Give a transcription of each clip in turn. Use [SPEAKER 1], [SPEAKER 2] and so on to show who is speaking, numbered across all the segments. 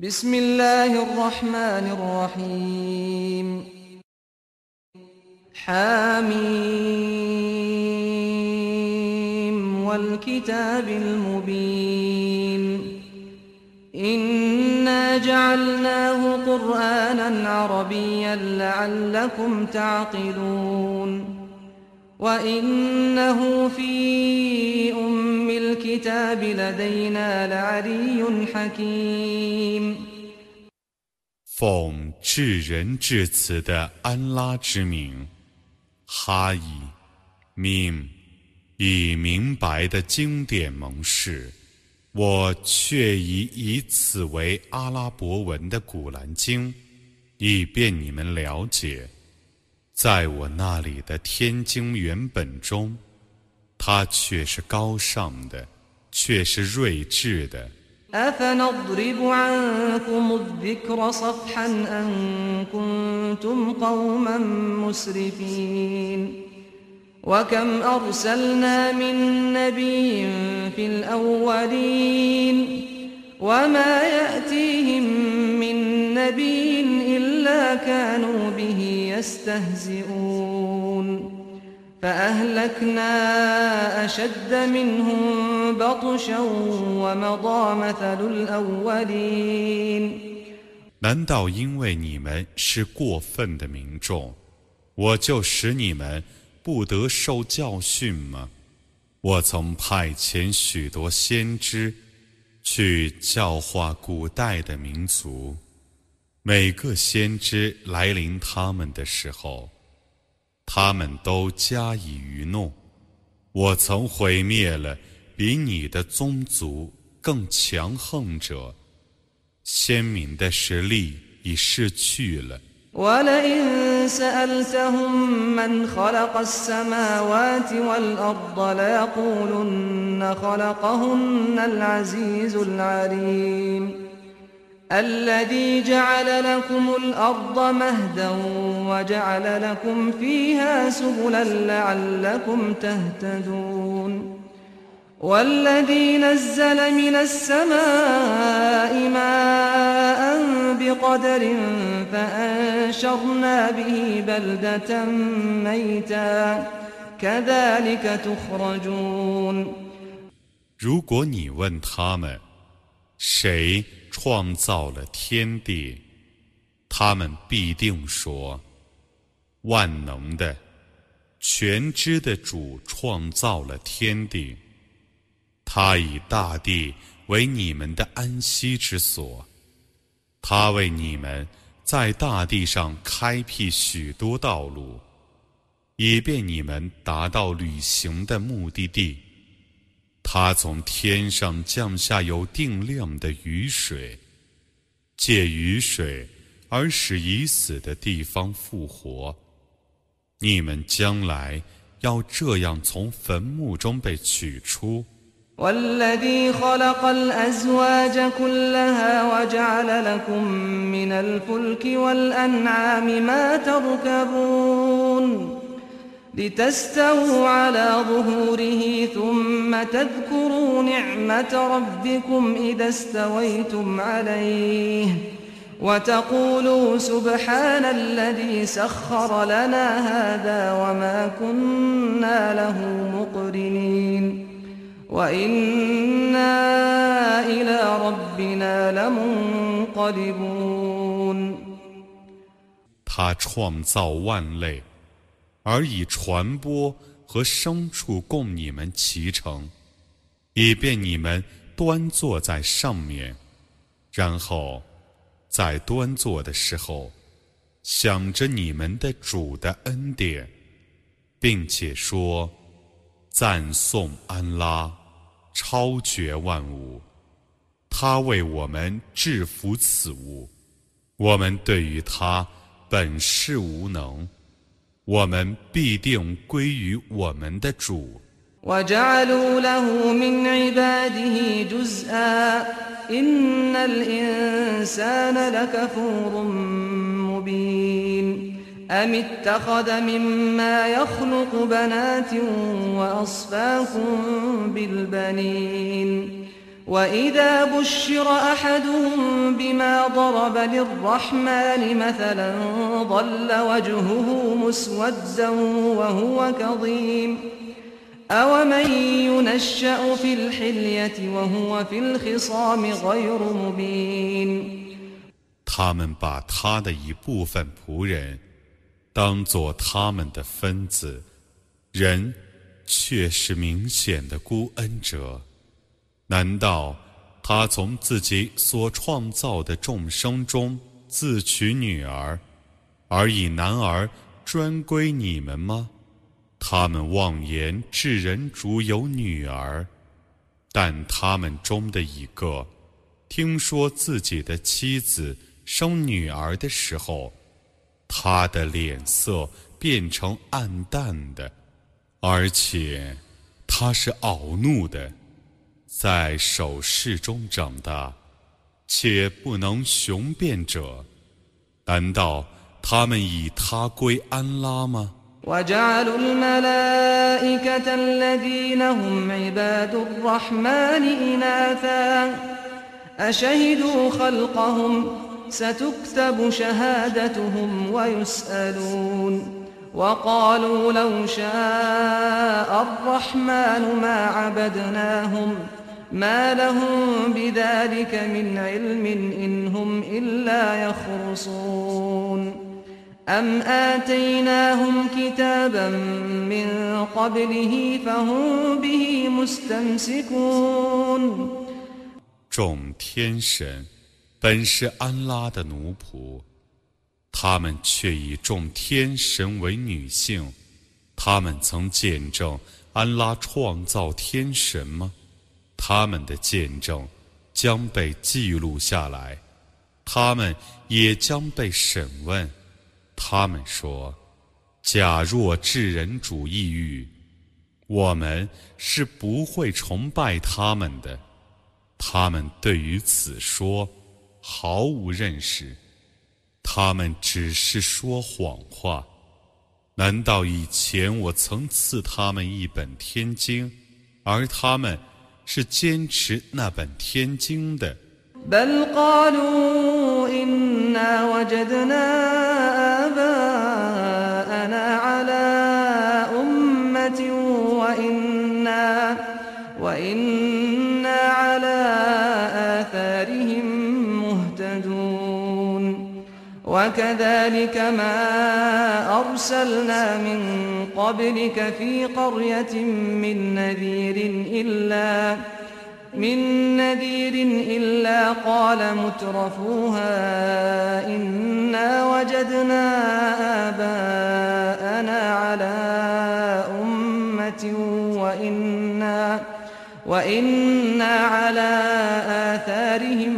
[SPEAKER 1] بسم الله الرحمن الرحيم حاميم والكتاب المبين إنا جعلناه قرآنا عربيا لعلكم تعقلون وإنه في أم الكتاب لدينا لعلي حكيم
[SPEAKER 2] 奉至仁至慈的安拉之名，哈伊、命以明白的经典盟誓，我却以此为阿拉伯文的古兰经，以便你们了解，在我那里的天经原本中，它却是高尚的，却是睿智的。
[SPEAKER 1] أفنضرب عنكم الذكر صفحا أن كنتم قوما مسرفين وكم أرسلنا من نبي في الأولين وما يأتيهم من نبي إلا كانوا به يستهزئون فأهلكنا أشد منهم بطشا ومضى مثل الأولين
[SPEAKER 2] 难道因为你们是过分的民众，我就使你们不得受教训吗？我曾派遣许多先知去教化古代的民族，每个先知来临他们的时候，他们都加以愚弄。我曾毁灭了比你的宗族更强横者，鲜明的实力已逝去了。
[SPEAKER 1] ولئن سألتهم من خلق السماوات والأرض ليقولن خلقهن العزيز العليم الذي جعل لكم الأرض مهدا وجعل لكم فيها سبلا لعلكم تهتدون والذي نزل من السماء ماء بقدر فأنشرنا به بلدة ميتا كذلك تخرجون
[SPEAKER 2] 如果你问他们，谁创造了天地，他们必定说，万能的、全知的主创造了天地。他以大地为你们的安息之所，他为你们在大地上开辟许多道路，以便你们达到旅行的目的地。他从天上降下有定量的雨水，借雨水而使已死的地方复活。你们将来要这样从坟墓中被取出。
[SPEAKER 1] والذي خلق الأزواج كلها وجعل لكم من الفلك والأنعام ما تركبون لتستووا على ظهوره ثم تذكروا نعمة ربكم إذا استويتم عليه وتقولوا سبحان الذي سخر لنا هذا وما كنا له مقرنين وإنا إلى ربنا لمنقلبون
[SPEAKER 2] 他创造万类，而以传播和牲畜供你们骑乘，以便你们端坐在上面，然后在端坐的时候，想着你们的主的恩典，并且说，赞颂安拉，超绝万物，他为我们制服此物，我们对于他本是无能，我们必定归于我们的主。
[SPEAKER 1] وجعلوا له من عباده جزءا إن الإنسان لكفور مبين أم اتخذ مما يخلق بنات وأصفاكم بالبنين وإذا بشر أحدهم بما ضرب للرحمن مثلا ظل وجهه مسودا وهو كظيم أومن ينشأ في الحلية وهو في الخصام غير مبين
[SPEAKER 2] 他们把他的一部分仆人当作他们的分子，人却是明显的孤恩者。难道他从自己所创造的众生中自取女儿，而以男儿专归你们吗？他们妄言至人主有女儿，但他们中的一个听说自己的妻子生女儿的时候，他的脸色变成暗淡的，而且他是恼怒的，在守势中长大，且不能雄辩者，难道他们以他归安拉吗
[SPEAKER 1] وجعلوا الملائكة الذين هم عباد الرحمن إناثا أشهدوا خلقهم ستكتب شهادتهم ويسألون وقالوا لو شاء الرحمن ما عبدناهم ما لهم بذلك من علم إن هم إلا يخرصون أم آتيناهم كتابا من قبله فهم به مستمسكون
[SPEAKER 2] 众天神本是安拉的奴仆，他们却以众天神为女性。他们曾见证安拉创造天神吗？他们的见证将被记录下来，他们也将被审问。他们说，假若至人主义欲，我们是不会崇拜他们的。他们对于此说毫无认识，他们只是说谎话。难道以前我曾赐他们一本天经，而他们是坚持那本天经的
[SPEAKER 1] بل قالوا إنا وجدنا آباءنا على أمة وإنا على آثارهم مهتدون وكذلك ما أرسلنا من قبلك في قرية من نذير إلا قال مترفوها إنا وجدنا آباءنا على أمة وإنا على آثارهم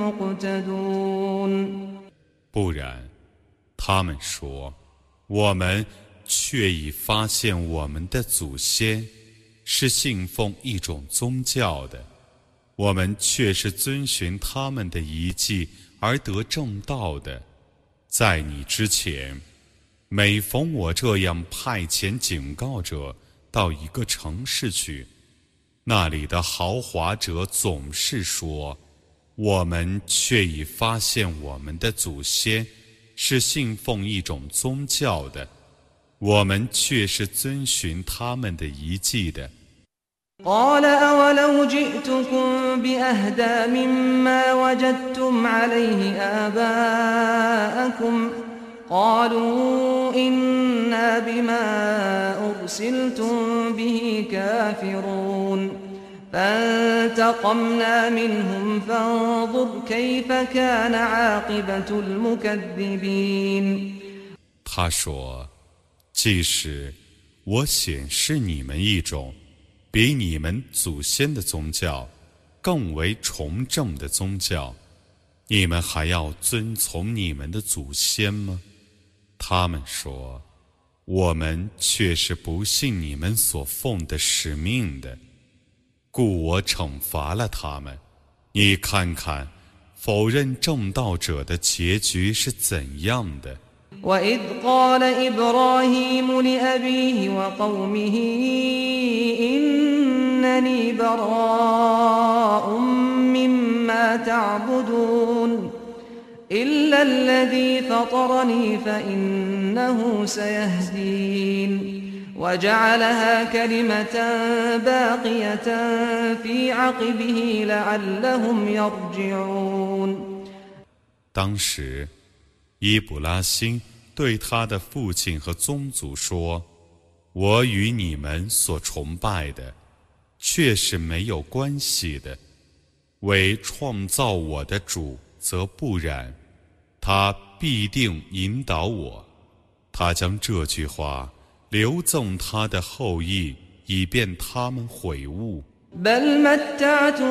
[SPEAKER 1] مقتدون
[SPEAKER 2] 不然，他们说，我们却已发现我们的祖先是信奉一种宗教的，我们却是遵循他们的遗迹而得正道的。在你之前，每逢我这样派遣警告者到一个城市去，那里的豪华者总是说，我们却已发现我们的祖先是信奉一种宗教的，我们却是遵循他们的遗迹的。
[SPEAKER 1] قال أولو جئتكم بأهدى مما وجدتم عليه آباءكم قالوا إنا بما أرسلتم به كافرون فانتقمنا منهم فانظر كيف كان عاقبة المكذبين
[SPEAKER 2] 他说，即使我显示你们一种比你们祖先的宗教更为崇正的宗教，你们还要遵从你们的祖先吗？他们说，我们却是不信你们所奉的使命的，故我惩罚了他们。你看看否认正道者的结局是怎样的。
[SPEAKER 1] وإذ قال إبراهيم لأبيه وقومه إنني براء تعبدون إلا الذي فطرني فإنه سيهدين وجعلها كلمة باقية في عقبه لعلهم يرجعون。
[SPEAKER 2] 当时，伊卜拉欣对他的父亲和宗族说：“我与你们所崇拜的，确是没有关系的。为创造我的主，则不然，他必定引导我。他将这句话留赠他的后裔，以便他们悔悟。”
[SPEAKER 1] بل متعت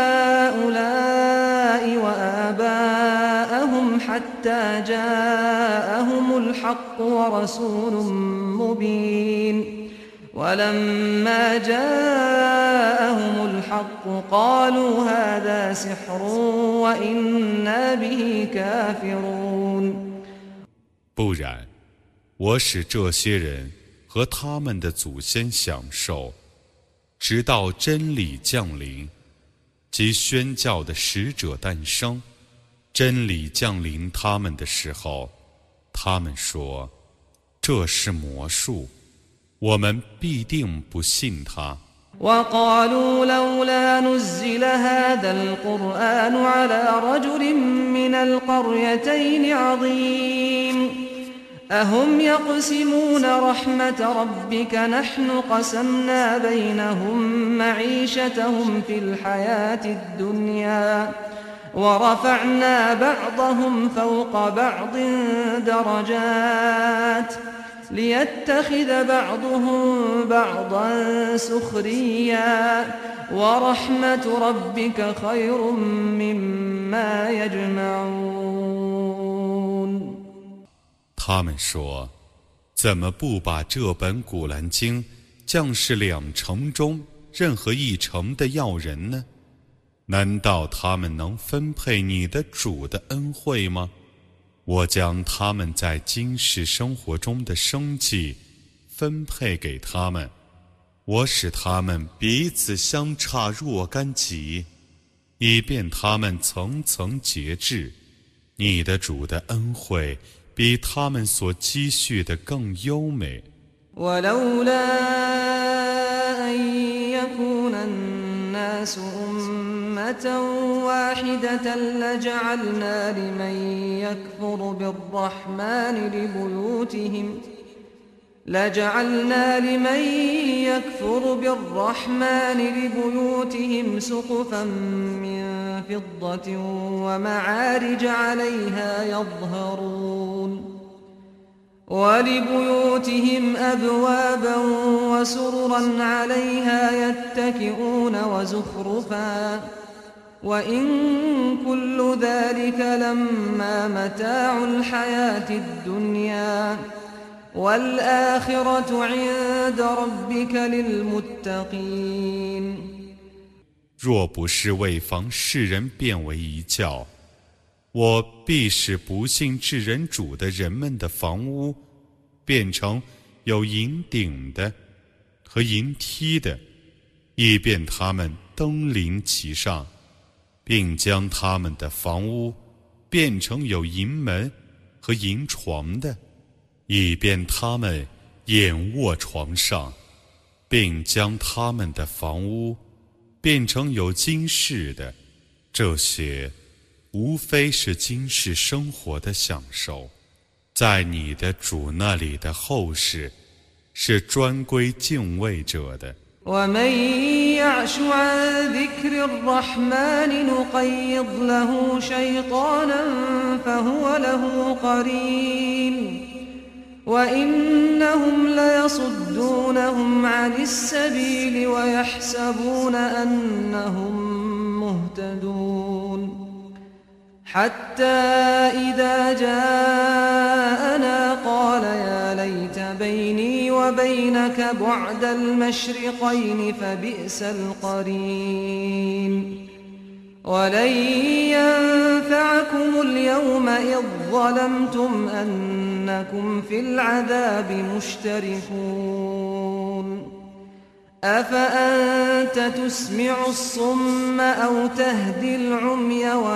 [SPEAKER 1] هؤلاء وآباءهم حتى جاءهم الحق ورسول مبين ولما جاءهم الحق قالوا هذا سحر وإنا به كافرون。
[SPEAKER 2] 不然，我使这些人和他们的祖先享受，直到真理降临，即宣教的使者诞生。真理降临他们的时候，他们说：“这是魔术，我们必定不信他。”
[SPEAKER 1] وقالوا لولا نزل هذا القرآن على رجل من القريتين عظيم أهم يقسمون رحمة ربك نحن قسمنا بينهم معيشتهم في الحياة الدنيا ورفعنا بعضهم فوق بعض درجات ليتخذ بعضهم بعضا سخريا ورحمة ربك خير مما يجمعون。
[SPEAKER 2] 他们说：“怎么不把这本古兰经降示2城中任何1城的要人呢？难道他们能分配你的主的恩惠吗？我将他们在今世生活中的生计分配给他们，我使他们彼此相差若干级，以便他们层层节制。你的主的恩惠比他们所积蓄的更优美。
[SPEAKER 1] ولولا أن يكون الناس أمة واحدة لجعلنا لمن يكفر بالرحمن لبيوتهم سقفا من فضة ومعارج عليها يظهرون ولبيوتهم أبوابا وسررا عليها يتكئون وزخرفا وإن كل ذلك لما متاع الحياة الدنيا والآخرة عند ربك للمتقين。
[SPEAKER 2] 若不是为防世人变为一教，我必使不信至人主的人们的房屋变成有银顶的和银梯的，以便他们登临其上，并将他们的房屋变成有银门和银床的，以便他们仰卧床上，并将他们的房屋变成有金饰的。这些无非是今世生活的享受，在你的主那里的后世是专归敬畏者的。
[SPEAKER 1] ومن يعش عن ذكر الرحمن نقيض له شيطانا فهو له قرين وإنهم ليصدونهم عن السبيل ويحسبون أنهم مهتدون حتى إذا جاءنا قال يا ليت بيني وبينك بعد المشرقين فبئس القرين ولن ينفعكم اليوم إذ ظلمتم أنكم في العذاب مشتركون أفأنت تسمع الصم أو تهدي العمي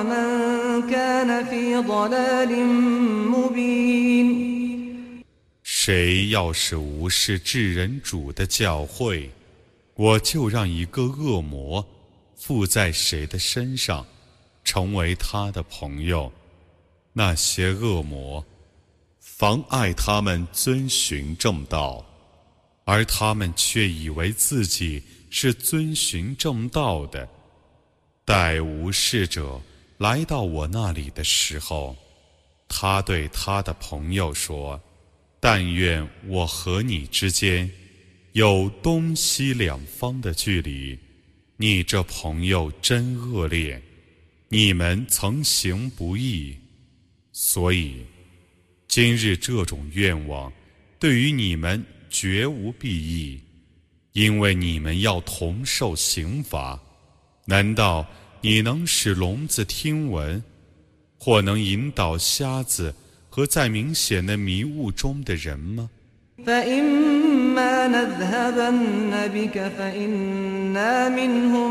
[SPEAKER 1] كان في ضلال مبين。
[SPEAKER 2] 谁要是无视至人主的教诲，我就让一个恶魔附在谁的身上，成为他的朋友。那些恶魔妨碍他们遵循正道，而他们却以为自己是遵循正道的。待无视者来到我那里的时候，他对他的朋友说：但愿我和你之间有东西两方的距离，你这朋友真恶劣，你们曾行不义，所以今日这种愿望对于你们绝无裨益，因为你们要同受刑罚。难道你能使聋子听闻，或能引导瞎子和在明显的迷雾中的人吗？
[SPEAKER 1] فإما نذهبن بك فإنا منهم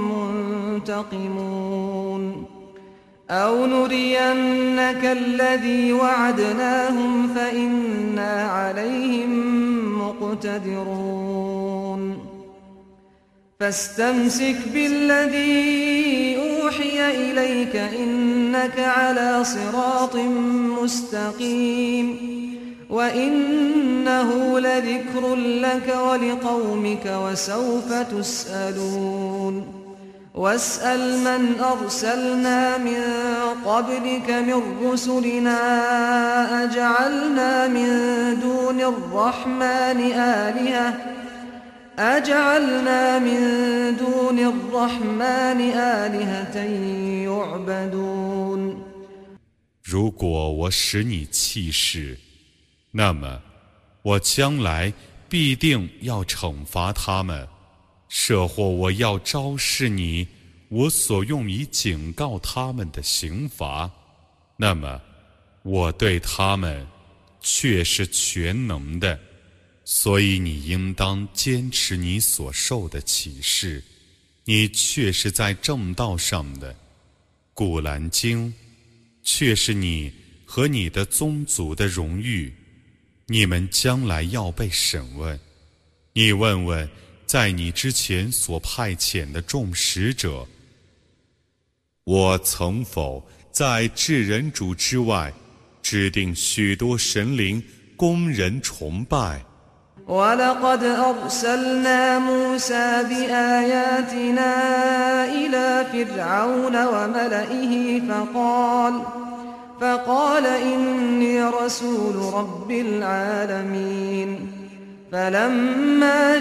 [SPEAKER 1] منتقمون أو نرينك الذي وعدناهم فإنا عليهم مقتدرون فاستمسك بالذي أوحي إليك إنك على صراط مستقيم وإنه لذكر لك ولقومك وسوف تسألون واسأل من أرسلنا من قبلك من رسلنا أجعلنا من دون الرحمن آلهة يعبدون
[SPEAKER 2] 如果我使你弃世，那么我将来必定要惩罚他们，设或我要昭示你我所用以警告他们的刑罚，那么我对他们却是全能的，所以你应当坚持你所受的启示，你却是在正道上的。古兰经却是你和你的宗族的荣誉，你们将来要被审问。你问问在你之前所派遣的众使者，我曾否在至人主之外制定许多神灵供人崇拜
[SPEAKER 1] ولقد أرسلنا موسى بآياتنا إلى فرعون وملئه فقال إني رسول رب العالمين فلما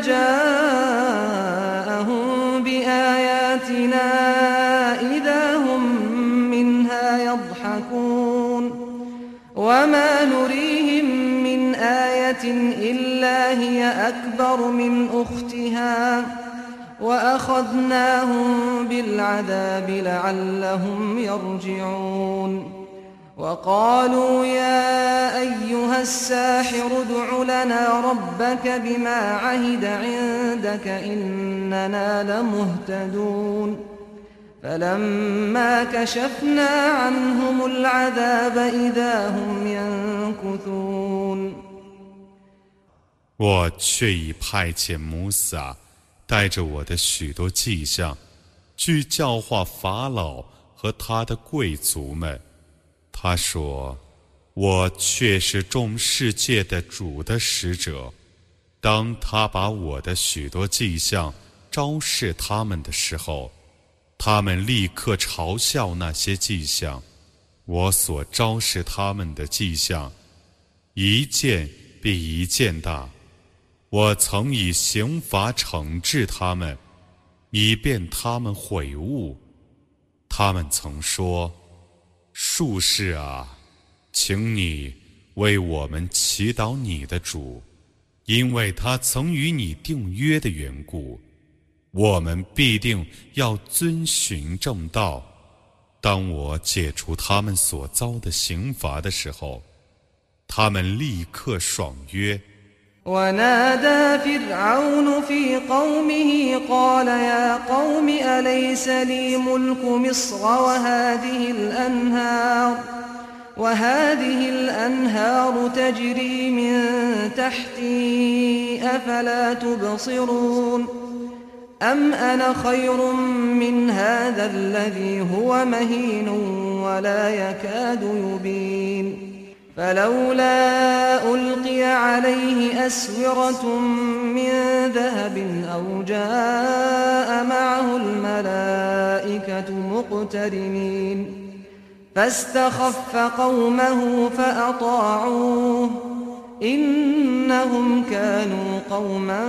[SPEAKER 1] جاءهم بآياتنا إذا هم منها يضحكون وما نريهم من آية إلا هي أكبر من أختها وأخذناهم بالعذاب لعلهم يرجعون وقالوا يا أيها الساحر ادع لنا ربك بما عهد عندك إننا لمهتدون فلما كشفنا عنهم العذاب إذا هم ينكثون
[SPEAKER 2] 我却已派遣摩萨带着我的许多迹象去教化法老和他的贵族们。他说，我却是众世界的主的使者。当他把我的许多迹象昭示他们的时候，他们立刻嘲笑那些迹象。我所昭示他们的迹象，一件比一件大。我曾以刑罚惩治他们，以便他们悔悟。他们曾说，术士啊，请你为我们祈祷你的主，因为他曾与你订约的缘故，我们必定要遵循正道。当我解除他们所遭的刑罚的时候，他们立刻爽约。
[SPEAKER 1] ونادى فرعون في قومه قال يا قوم أليس لي ملك مصر وهذه الأنهار تجري من تحتي أفلا تبصرون أم أنا خير من هذا الذي هو مهين ولا يكاد يبين فلولا ألقي عليه أسورة من ذهب أو جاء معه الملائكة مقترنين فاستخف قومه فأطاعوه إنهم كانوا قوما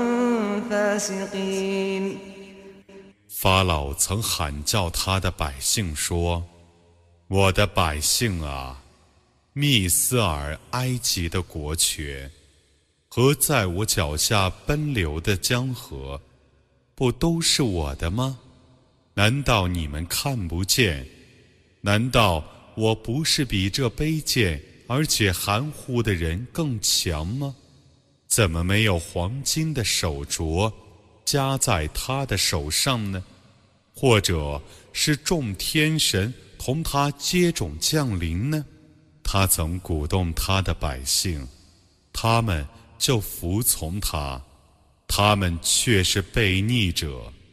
[SPEAKER 1] فاسقين
[SPEAKER 2] 法老曾喊叫他的百姓说：“我的百姓啊！”密斯尔埃及的国权和在我脚下奔流的江河，不都是我的吗？难道你们看不见？难道我不是比这卑贱而且含糊的人更强吗？怎么没有黄金的手镯加在他的手上呢？或者是众天神同他接踵降临呢？他曾鼓动他的百姓，他们就服从他，他们却是悖逆者。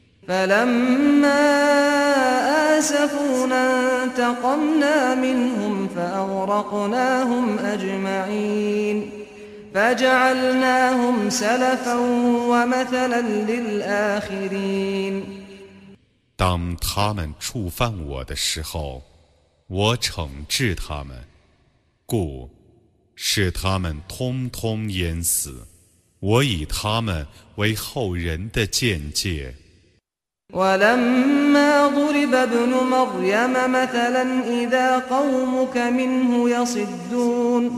[SPEAKER 1] فلما آسفونا انتقمنا منهم فأغرقناهم أجمعين فجعلناهم سلفا ومثلا للآخرين
[SPEAKER 2] 当他们触犯我的时候，我惩治他们，故使他们通通淹死，我以他们为后人的鉴戒。
[SPEAKER 1] ولما ضرب ابن مريم مثلا إذا قومك منه يصدون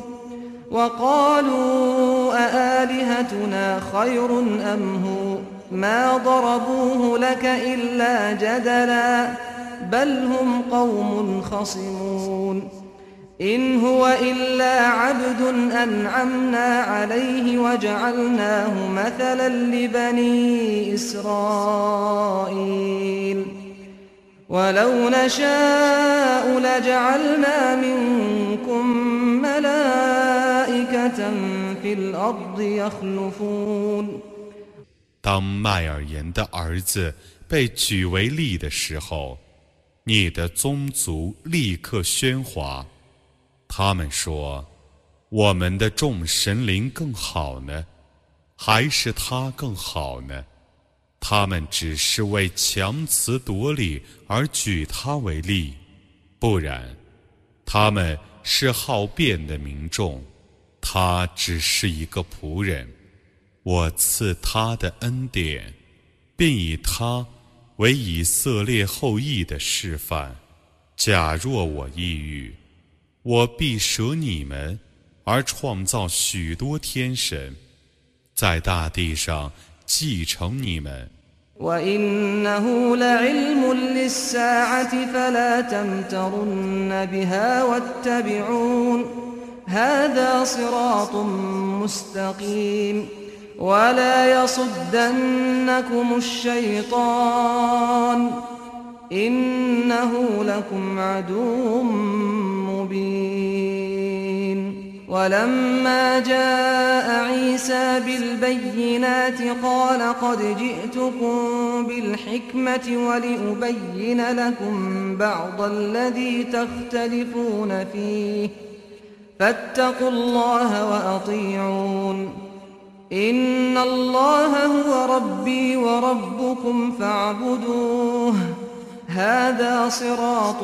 [SPEAKER 1] وقالوا أآلهتنا خير أم هو ما ضربوه لك إلا جدلا بل هم قوم خصمون إن هو إلا عبد أنعمنا عليه وجعلناه مثلا لبني إسرائيل ولو نشاء لجعلنا منكم ملائكة في الأرض يخلفون
[SPEAKER 2] 当麦尔言的儿子被举为例的时候，你的宗族立刻喧哗。他们说：“我们的众神灵更好呢，还是他更好呢？”他们只是为强词夺理而举他为例，不然，他们是好辩的民众，他只是一个仆人。我赐他的恩典，并以他为以色列后裔的示范。假若我意欲，我必舍你们，而创造许多天神，在大地上继承你们。
[SPEAKER 1] وإنه لعلم للساعة فلا تمترن بها واتبعون هذا صراط مستقيم ولا يصدنكم الشيطان إنه لكم عدو مبين ولما جاء عيسى بالبينات قال قد جئتكم بالحكمة ولأبين لكم بعض الذي تختلفون فيه فاتقوا الله وأطيعون إن الله هو ربي وربكم فاعبدوه هذا صراط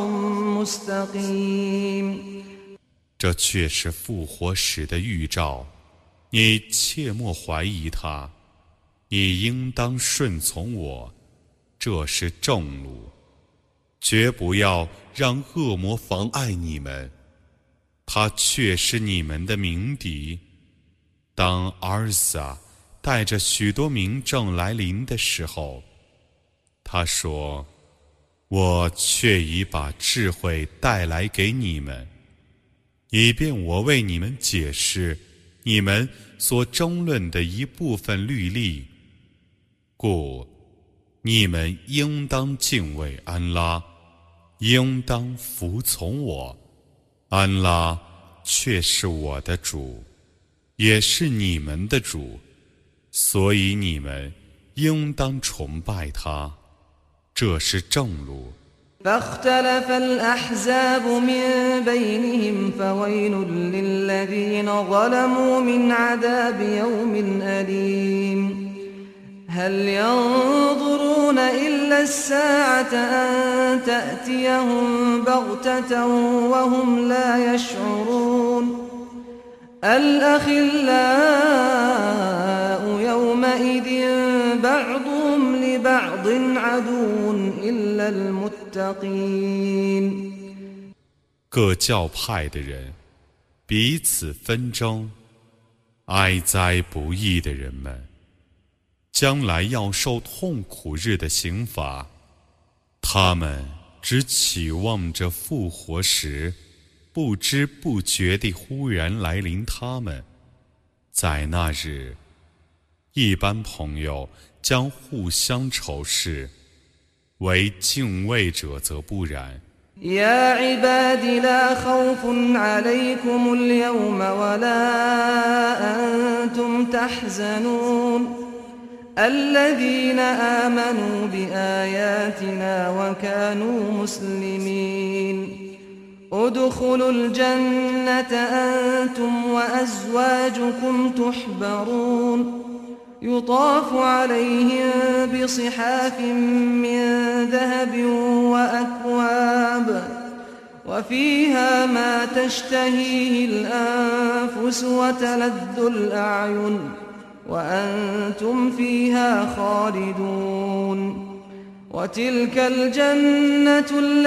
[SPEAKER 1] مستقيم
[SPEAKER 2] 这却是复活时的预兆，你切莫怀疑它，你应当顺从我，这是正路，绝不要让恶魔妨碍你们，他却是你们的鸣笛。当阿尔萨带着许多民众来临的时候，他说：“我却已把智慧带来给你们，以便我为你们解释你们所争论的一部分律例，故你们应当敬畏安拉，应当服从我。安拉却是我的主，也是你们的主，所以你们应当崇拜他，这是正路。
[SPEAKER 1] فاختلف الأحزاب من بينهم فويل للذين ظلموا من عذاب يوم أليم هل ينظرون إلا الساعة أن تأتيهم بغتة وهم لا يشعرون الأخلاء يومئذ بعضهم لبعض عدو إلا المتقين
[SPEAKER 2] 各教派的人彼此纷争，哀哉不义的人们，将来要受痛苦日的刑罚。他们只期望着复活时，不知不觉地忽然来临他们。在那日，一般朋友将互相仇视，为敬畏者则不然。
[SPEAKER 1] يا عباد لا خوف عليكم اليوم ولا أنتم تحزنون الذين آمنوا بآياتنا وكانوا مسلمين ادخلوا الجنة أنتم وأزواجكم تحبرون يطاف عليهم بصحاف من ذهب وأكواب وفيها ما تشتهيه الأنفس وتلذ الأعين وأنتم فيها خالدون وتلك الجنة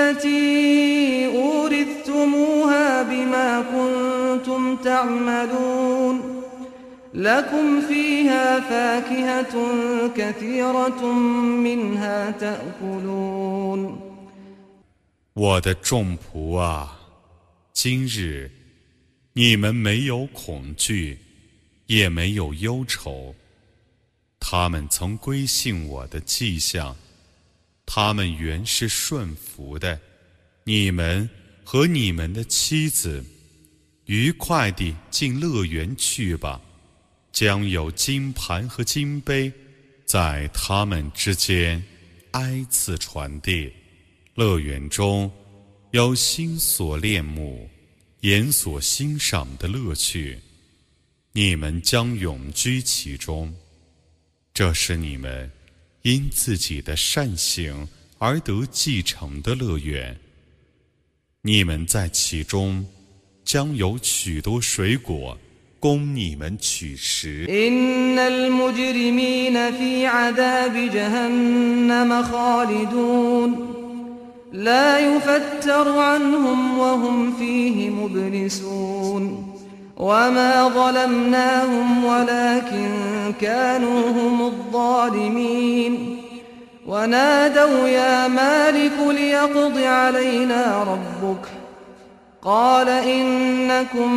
[SPEAKER 1] التي أورثتموها بما كنتم تعملون لكم فيها فاكهة كثيرة منها تأكلون
[SPEAKER 2] 我的众仆啊，今日你们没有恐惧，也没有忧愁。他们曾归信我的迹象，他们原是顺服的。你们和你们的妻子愉快地进乐园去吧，将有金盘和金杯在他们之间挨次传递。乐园中有心所恋慕、眼所欣赏的乐趣，你们将永居其中。这是你们因自己的善行而得继承的乐园。你们在其中将有许多水果供你们取食。
[SPEAKER 1] إن المجرمين في عذاب جهنم خالدون لا يفتر عنهم وهم فيه مبلسون وما ظلمناهم ولكن كانوا هم الظالمين ونادوا يا مالك ليقض علينا ربك قال إنكم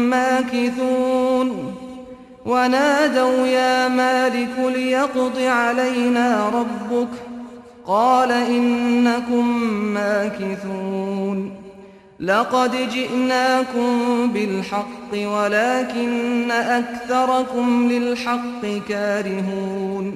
[SPEAKER 1] ماكثون ونادوا يا مالك ليقض علينا ربك قال إنكم ماكثون لقد جئناكم بالحق ولكن أكثركم للحق كارهون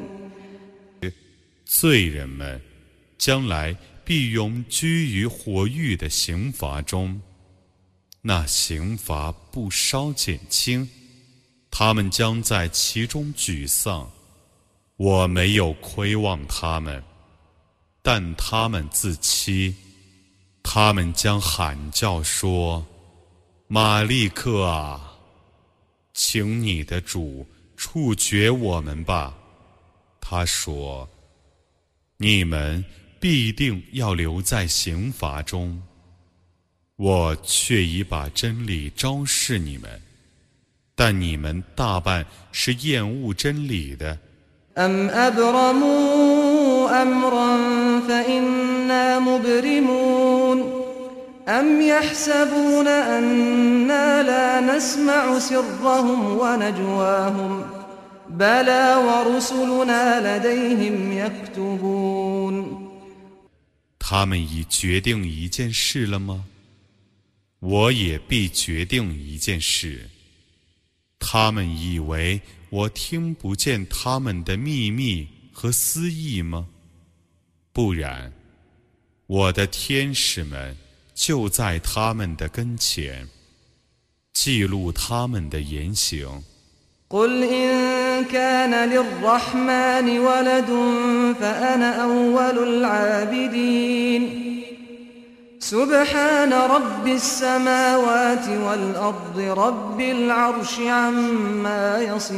[SPEAKER 2] 罪人们将来必永居于火狱的刑罚中，那刑罚不稍减轻，他们将在其中沮丧。我没有亏望他们，但他们自欺。他们将喊叫说：马利克啊，请你的主处决我们吧。他说：你们必定要留在刑罚中，我却已把真理昭示你们，但你们大半是厌恶真理的。
[SPEAKER 1] أم أبرموا أمرا فإنا مبرمون أم يحسبون أنا لا نسمع سرهم ونجواهم بلى ورسلنا لديهم يكتبون
[SPEAKER 2] 他们已决定一件事了吗？我也必决定一件事。他们以为我听不见他们的秘密和私意吗？不然，我的天使们就在他们的跟前，记录他们的言行。
[SPEAKER 1] قل إن كان للرحمن ولد فأنا أول العابدين سبحان رب السماوات والأرض رب العرش عما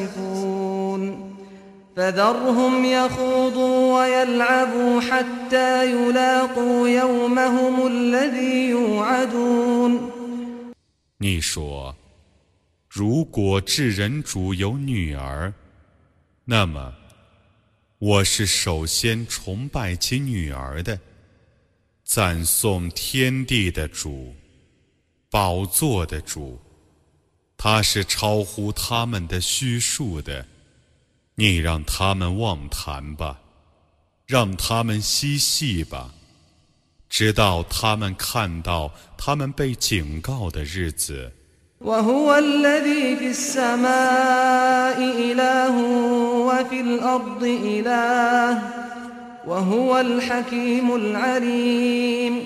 [SPEAKER 1] يصفون فذرهم يخوضوا ويلعبوا حتى يلاقوا يومهم الذي يوعدون
[SPEAKER 2] 你说，如果至人主有女儿，那么我是首先崇拜其女儿的，赞颂天地的主，宝座的主，他是超乎他们的虚数的。你让他们妄谈吧，让他们嬉戏吧，直到他们看到他们被警告的日子。
[SPEAKER 1] وهو الذي في السماء إله وفي الأرض إله وهو الحكيم العليم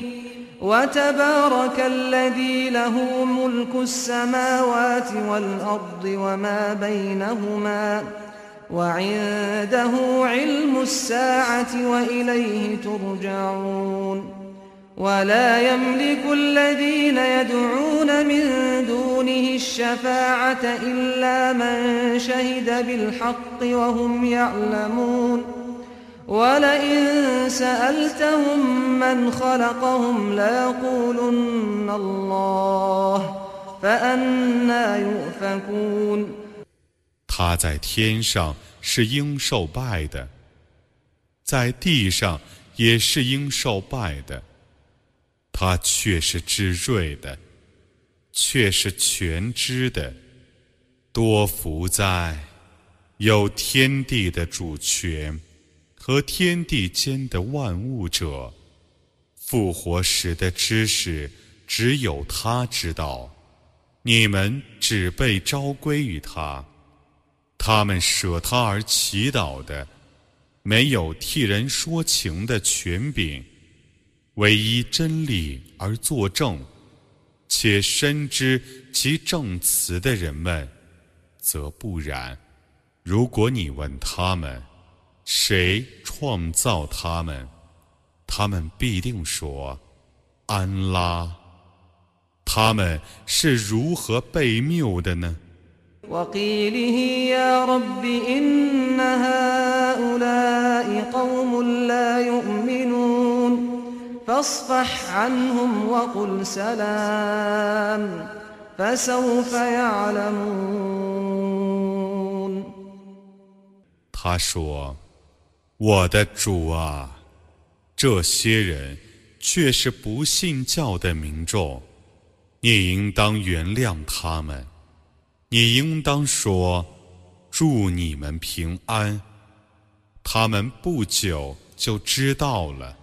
[SPEAKER 1] وتبارك الذي له ملك السماوات والأرض وما بينهما وعنده علم الساعة وإليه ترجعون ولا يملك الذين يدعون من دونه الشفاعة إلا من شهد بالحق وهم يعلمون ولئن سألتهم من خلقهم ليقولن الله فأنى يؤفكون
[SPEAKER 2] 他在天上是应受拜的，在地上也是应受拜的。他却是至睿的，却是全知的。多福在有天地的主权和天地间的万物者，复活时的知识只有他知道，你们只被召归于他。他们舍他而祈祷的，没有替人说情的权柄，唯依真理而作证，且深知其证词的人们，则不然。如果你问他们，谁创造他们，他们必定说，安拉。他们是如何被谬的呢
[SPEAKER 1] وقيله يا رب إن هؤلاء قوم لا يؤمنون فاصفح عنهم وقل سلام فسوف يعلمون
[SPEAKER 2] 他说，我的主啊，这些人却是不信教的民众，你应当原谅他们，你应当说，祝你们平安。他们不久就知道了。